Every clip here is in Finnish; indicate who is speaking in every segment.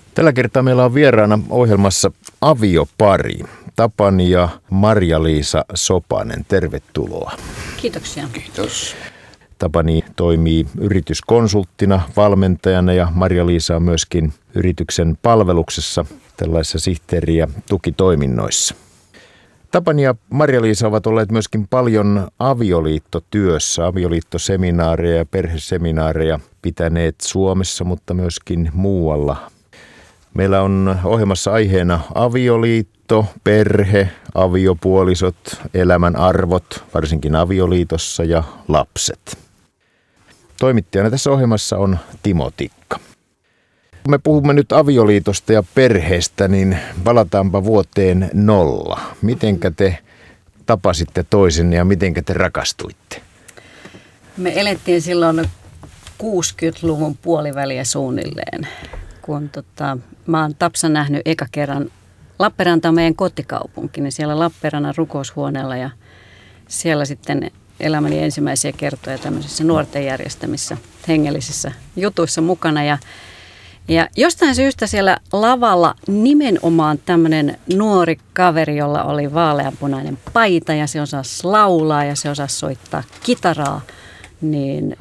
Speaker 1: Tällä kertaa meillä on vieraana ohjelmassa aviopari. Tapani ja Marja-Liisa Sopanen, tervetuloa.
Speaker 2: Kiitoksia.
Speaker 3: Kiitos.
Speaker 1: Tapani toimii yrityskonsulttina, valmentajana ja Marja-Liisa on myöskin yrityksen palveluksessa tällaisissa sihteeri- ja tukitoiminnoissa. Tapani ja Marja-Liisa ovat olleet myöskin paljon avioliittotyössä, avioliittoseminaareja ja perheseminaareja pitäneet Suomessa, mutta myöskin muualla. Meillä on ohjelmassa aiheena avioliitto, perhe, aviopuolisot, elämän arvot, varsinkin avioliitossa ja lapset. Toimittajana tässä ohjelmassa on Timo Tikka. Kun me puhumme nyt avioliitosta ja perheestä, niin palataanpa vuoteen 0. Mitenkä te tapasitte toisenne ja mitenkä te rakastuitte?
Speaker 2: Me elettiin silloin 60-luvun puoliväliä suunnilleen, kun mä oon Tapsan nähnyt eka kerran. Lappeenranta on meidän kotikaupunki, niin siellä Lappeenrannan rukoushuoneella ja siellä sitten elämäni ensimmäisiä kertoja tämmöisissä nuorten järjestämissä hengellisissä jutuissa mukana. Ja jostain syystä siellä lavalla nimenomaan tämmöinen nuori kaveri, jolla oli vaaleanpunainen paita ja se osasi laulaa ja se osasi soittaa kitaraa, niin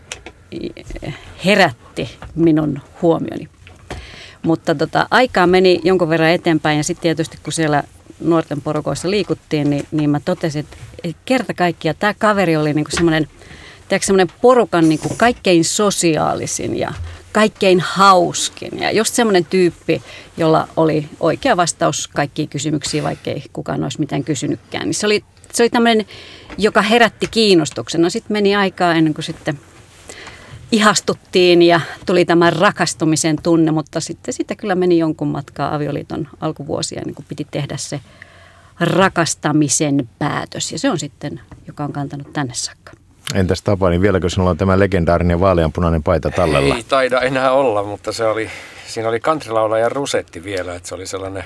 Speaker 2: herätti minun huomioni. Mutta aikaa meni jonkun verran eteenpäin ja sitten tietysti kun siellä nuorten porukoissa liikuttiin, niin mä totesin, että kerta kaikkiaan tämä kaveri oli niinku semmoinen porukan niinku kaikkein sosiaalisin ja kaikkein hauskin ja just semmoinen tyyppi, jolla oli oikea vastaus kaikkiin kysymyksiin, vaikkei kukaan olisi mitään kysynytkään. Niin se oli tämmöinen, joka herätti kiinnostuksen. No sitten meni aikaa ennen kuin sitten ihastuttiin ja tuli tämä rakastumisen tunne, mutta sitten siitä kyllä meni jonkun matkaa avioliiton alkuvuosia, niin kuin piti tehdä se rakastamisen päätös. Ja se on sitten, joka on kantanut tänne saakka.
Speaker 1: Entäs Tapani, vieläkö sinulla on tämä legendaarinen vaaleanpunainen paita tallella?
Speaker 3: Ei taida enää olla, mutta siinä oli countrylaulaja Rusetti vielä, että se oli sellainen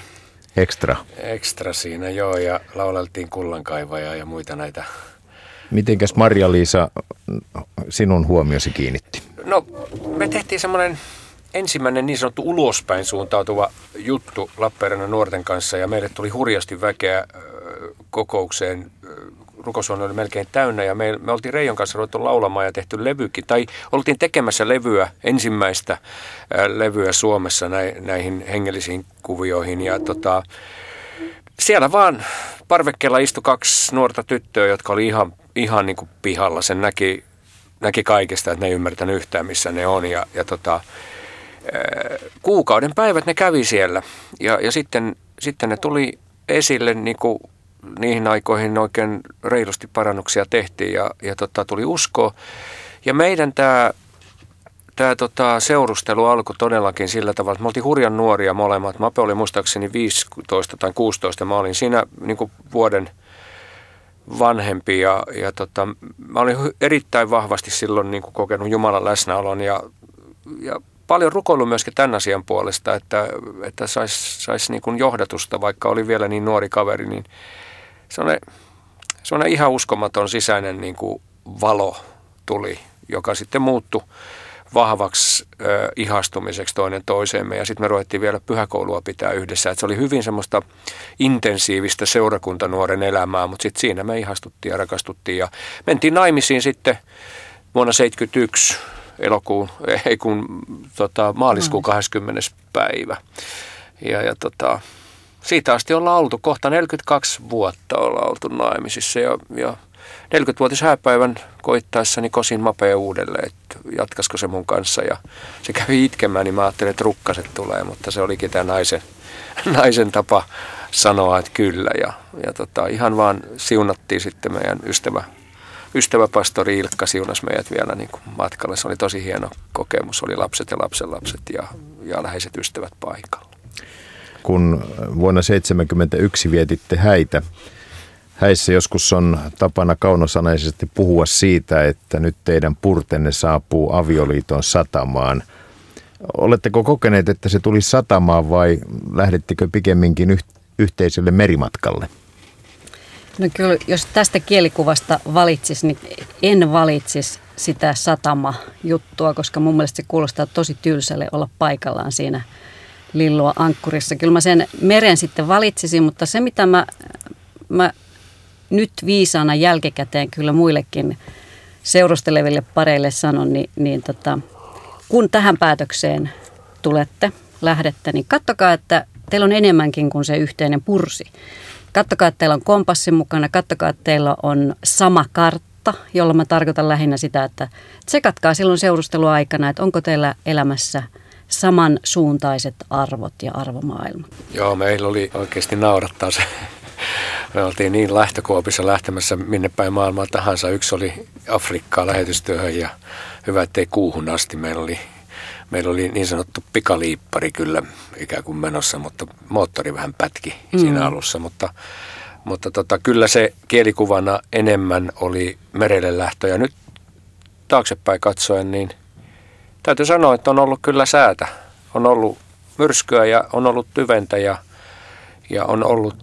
Speaker 3: Extra siinä, joo, ja lauleltiin Kullankaivajaa ja muita näitä.
Speaker 1: Mitenkäs Marja-Liisa sinun huomiosi kiinnitti?
Speaker 3: No, me tehtiin semmoinen ensimmäinen niin sanottu ulospäin suuntautuva juttu Lappeenrannan nuorten kanssa ja meille tuli hurjasti väkeä kokoukseen. Rukoushuone oli melkein täynnä ja me oltiin Reijon kanssa ruvettu laulamaan ja tehty levykin. Tai oltiin tekemässä ensimmäistä levyä Suomessa näihin hengellisiin kuvioihin. Ja siellä vaan parvekkeella istui 2 nuorta tyttöä, jotka oli ihan niin kuin pihalla. Sen näki kaikesta, että ne ei ymmärtänyt yhtään, missä ne on. Ja kuukauden päivät ne kävi siellä. Ja sitten ne tuli esille niin kuin niihin aikoihin oikein reilusti parannuksia tehtiin ja tuli uskoa. Ja meidän tämä seurustelu alkoi todellakin sillä tavalla, että me oltiin hurjan nuoria molemmat. Mape oli muistaakseni 15 tai 16. Mä olin siinä niin kuin vuoden vanhempi ja mä olin erittäin vahvasti silloin niin kuin kokenut Jumalan läsnäolon ja paljon rukoillut myöskin tämän asian puolesta, että sais niin kuin johdatusta, vaikka oli vielä niin nuori kaveri, niin se on ihan uskomaton sisäinen niin kuin valo tuli, joka sitten muuttui vahvaksi ihastumiseksi toinen toiseemme. Ja sitten me ruvettiin vielä pyhäkoulua pitää yhdessä. Et se oli hyvin semmoista intensiivistä seurakuntanuoren elämää, mutta sitten siinä me ihastuttiin ja rakastuttiin. Ja mentiin naimisiin sitten vuonna 1971 maaliskuun 20. päivä. Ja siitä asti ollaan oltu, kohta 42 vuotta ollaan oltu naimisissa ja 40-vuotis hääpäivän koittaessani kosin Mapea uudelleen, että jatkaisiko se mun kanssa ja se kävi itkemään, niin mä ajattelin, että rukkaset tulee, mutta se olikin tämä naisen tapa sanoa, että kyllä ja ihan vaan siunattiin sitten meidän ystäväpastori Ilkka siunasi meidät vielä niin kuin matkalle. Se oli tosi hieno kokemus, oli lapset ja lapsenlapset ja läheiset ystävät paikalla.
Speaker 1: Kun vuonna 1971 vietitte häissä joskus on tapana kaunosanaisesti puhua siitä, että nyt teidän purtenne saapuu avioliiton satamaan. Oletteko kokeneet, että se tuli satamaan vai lähdettekö pikemminkin yhteiselle merimatkalle?
Speaker 2: No kyllä, jos tästä kielikuvasta valitsisi, niin en valitsisi sitä satama-juttua, koska mun mielestä se kuulostaa tosi tylsälle olla paikallaan siinä lillua ankkurissa. Kyllä mä sen meren sitten valitsisin, mutta se mitä mä nyt viisaana jälkikäteen kyllä muillekin seurusteleville pareille sanon, niin kun tähän päätökseen lähdette, niin katsokaa, että teillä on enemmänkin kuin se yhteinen pursi. Katsokaa, että teillä on kompassi mukana, katsokaa, että teillä on sama kartta, jolla mä tarkoitan lähinnä sitä, että tsekatkaa silloin seurusteluaikana, että onko teillä elämässä samansuuntaiset arvot ja arvomaailma.
Speaker 3: Joo, meillä oli oikeasti naurattaa se. Me oltiin niin lähtökuopissa lähtemässä minne päin maailmaa tahansa. Yksi oli Afrikkaan lähetystyöhön ja hyvä, ettei kuuhun asti. Meillä oli niin sanottu pikaliippari kyllä ikään kuin menossa, mutta moottori vähän pätki siinä alussa. Mutta kyllä se kielikuvana enemmän oli merelle lähtö. Ja nyt taaksepäin katsoen, niin täytyy sanoa, että on ollut kyllä säätä. On ollut myrskyä ja on ollut tyventä ja on ollut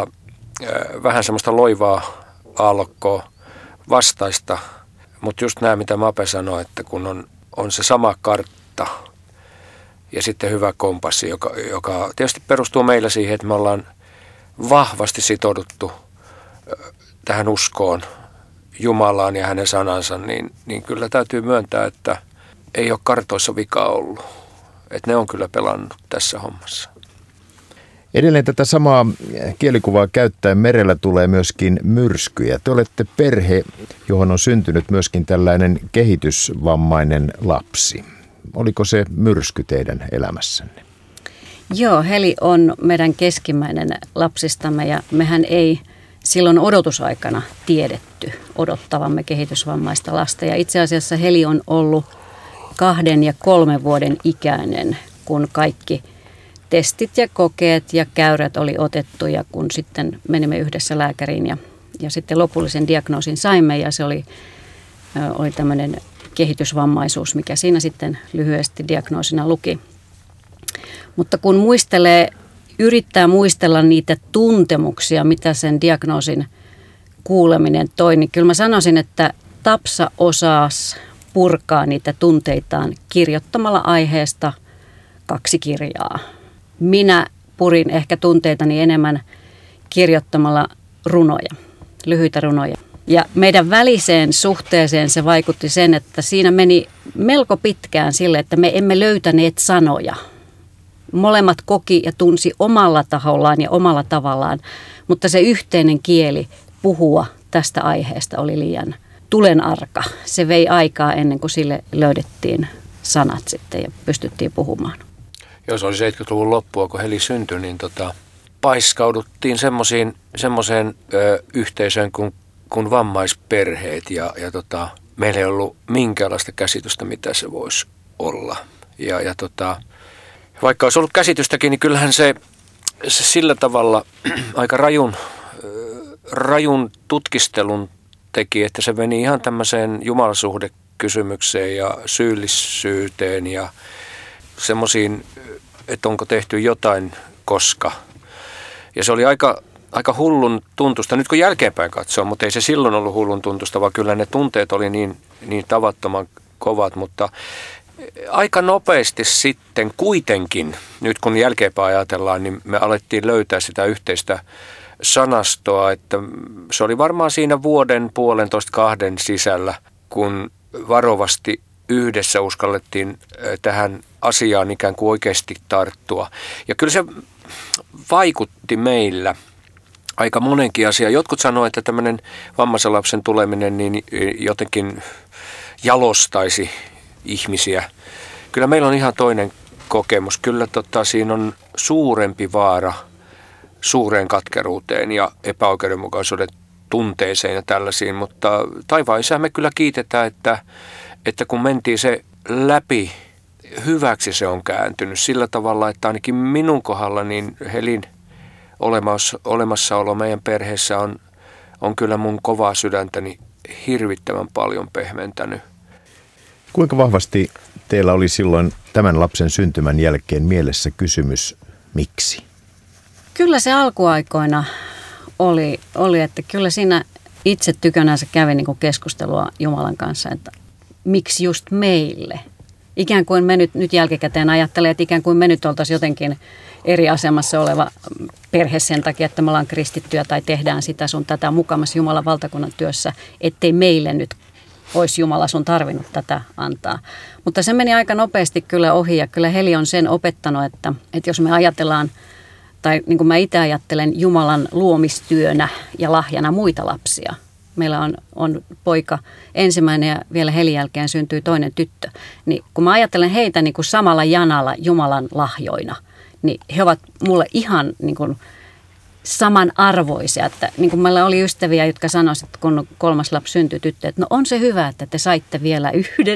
Speaker 3: vähän semmoista loivaa aallokkoa vastaista. Mutta just nämä, mitä Mape sanoi, että kun on se sama kartta ja sitten hyvä kompassi, joka tietysti perustuu meillä siihen, että me ollaan vahvasti sitouduttu tähän uskoon, Jumalaan ja hänen sanansa, niin kyllä täytyy myöntää, että ei ole kartoissa vikaa ollut. Että ne on kyllä pelannut tässä hommassa.
Speaker 1: Edelleen tätä samaa kielikuvaa käyttäen merellä tulee myöskin myrskyjä. Te olette perhe, johon on syntynyt myöskin tällainen kehitysvammainen lapsi. Oliko se myrsky teidän elämässänne?
Speaker 2: Joo, Heli on meidän keskimmäinen lapsistamme ja mehän ei silloin odotusaikana tiedetty odottavamme kehitysvammaista lasta. Ja itse asiassa Heli on ollut 2 ja 3 vuoden ikäinen, kun kaikki testit ja kokeet ja käyrät oli otettu ja kun sitten menimme yhdessä lääkäriin ja sitten lopullisen diagnoosin saimme ja se oli tämmöinen kehitysvammaisuus, mikä siinä sitten lyhyesti diagnoosina luki. Mutta kun yrittää muistella niitä tuntemuksia, mitä sen diagnoosin kuuleminen toi, niin kyllä mä sanoisin, että Tapsa osasi purkaa niitä tunteitaan kirjoittamalla aiheesta 2 kirjaa. Minä purin ehkä tunteitani enemmän kirjoittamalla runoja, lyhyitä runoja. Ja meidän väliseen suhteeseen se vaikutti sen, että siinä meni melko pitkään sille, että me emme löytäneet sanoja. Molemmat koki ja tunsi omalla tahollaan ja omalla tavallaan, mutta se yhteinen kieli puhua tästä aiheesta oli liian tulenarka. Se vei aikaa ennen kuin sille löydettiin sanat sitten ja pystyttiin puhumaan.
Speaker 3: Joo, se oli 70-luvun loppua, kun Heli syntyi, niin paiskauduttiin semmoiseen yhteisöön kuin vammaisperheet ja meillä ei ollut minkäänlaista käsitystä, mitä se voisi olla. Vaikka olisi ollut käsitystäkin, niin kyllähän se sillä tavalla aika rajun tutkistelun teki, että se meni ihan tämmöiseen jumalasuhdekysymykseen ja syyllisyyteen ja semmoisiin, että onko tehty jotain koska. Ja se oli aika hullun tuntusta, nyt kun jälkeenpäin katsoo, mutta ei se silloin ollut hullun tuntusta, vaan kyllä ne tunteet oli niin tavattoman kovat, mutta aika nopeasti sitten kuitenkin, nyt kun jälkeenpäin ajatellaan, niin me alettiin löytää sitä yhteistä sanastoa, että se oli varmaan siinä vuoden, 1,5, 2 sisällä, kun varovasti yhdessä uskallettiin tähän asiaan ikään kuin oikeasti tarttua. Ja kyllä se vaikutti meillä aika monenkin asiaan. Jotkut sanoivat, että tämmöinen vammaisen lapsen tuleminen niin jotenkin jalostaisi ihmisiä. Kyllä meillä on ihan toinen kokemus. Kyllä siinä on suurempi vaara suureen katkeruuteen ja epäoikeudenmukaisuuden tunteeseen ja tällaisiin, mutta taivaan isää me kyllä kiitetään, että kun mentiin se läpi, hyväksi se on kääntynyt sillä tavalla, että ainakin minun kohdalla niin Helin olemassaolo meidän perheessä on kyllä mun kovaa sydäntäni hirvittävän paljon pehmentänyt.
Speaker 1: Kuinka vahvasti teillä oli silloin tämän lapsen syntymän jälkeen mielessä kysymys, miksi?
Speaker 2: Kyllä se alkuaikoina oli, että kyllä siinä itse tykönänsä kävi niin kuin keskustelua Jumalan kanssa, että miksi just meille? Ikään kuin me nyt jälkikäteen ajattelee, että ikään kuin me nyt oltaisiin jotenkin eri asemassa oleva perhe sen takia, että me ollaan kristittyjä tai tehdään sitä sun tätä mukamassa Jumalan valtakunnan työssä, ettei meille nyt olisi Jumala sun tarvinnut tätä antaa. Mutta se meni aika nopeasti kyllä ohi ja kyllä Heli on sen opettanut, että jos me ajatellaan, tai niin kuin mä itse ajattelen Jumalan luomistyönä ja lahjana muita lapsia. Meillä on poika ensimmäinen ja vielä Helin jälkeen syntyy toinen tyttö. Niin kun mä ajattelen heitä niin kuin samalla janalla Jumalan lahjoina, niin he ovat mulle ihan niin kuin samanarvoisia. Että, niin kuin meillä oli ystäviä, jotka sanoisivat, että kun 3. lapsi syntyi tyttö, että no on se hyvä, että te saitte vielä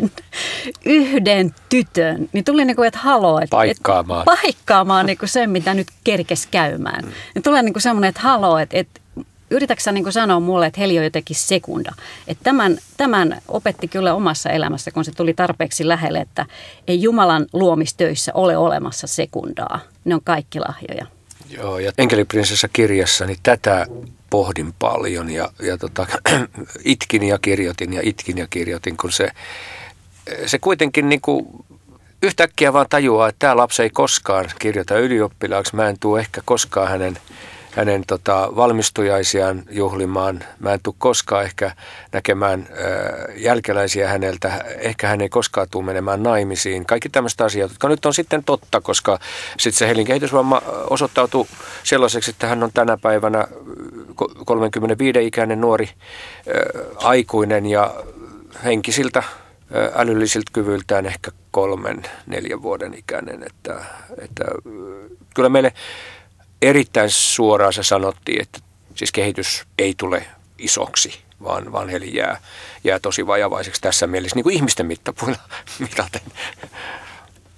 Speaker 2: yhden tytön. Niin tuli niin kuin, että haloo. Että, paikkaamaan niin kuin sen, mitä nyt kerkesi käymään. Niin tulee niin kuin semmoinen, että haloo, että yritätkö sä niin sanoa mulle, että Heli on jotenkin sekunda? Että tämän opetti kyllä omassa elämässä, kun se tuli tarpeeksi lähelle, että ei Jumalan luomistöissä ole olemassa sekundaa. Ne on kaikki lahjoja.
Speaker 3: Joo, ja Enkeliprinsessa-kirjassa niin tätä pohdin paljon ja itkin ja kirjoitin, kun se kuitenkin niin kuin yhtäkkiä vaan tajuaa, että tämä lapsi ei koskaan kirjoita ylioppilaaksi. Mä en tule ehkä koskaan hänen valmistujaisiaan juhlimaan. Mä en tule koskaan ehkä näkemään jälkeläisiä häneltä. Ehkä hän ei koskaan tule menemään naimisiin. Kaikki tämmöiset asiat, jotka nyt on sitten totta, koska sitten se Helin kehitysvamma osoittautui sellaiseksi, että hän on tänä päivänä 35-ikäinen nuori aikuinen ja henkisiltä älyllisiltä kyvyiltään ehkä 3-4 vuoden ikäinen. Että kyllä meille erittäin suoraan se sanottiin, että siis kehitys ei tule isoksi, vaan Heli jää tosi vajavaiseksi tässä mielessä, niin kuin ihmisten mittapuilla mitaten.